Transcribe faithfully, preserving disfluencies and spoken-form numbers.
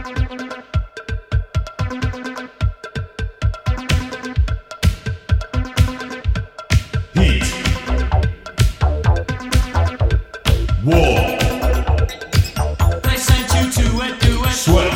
War. I sent you to a duet. Sweat.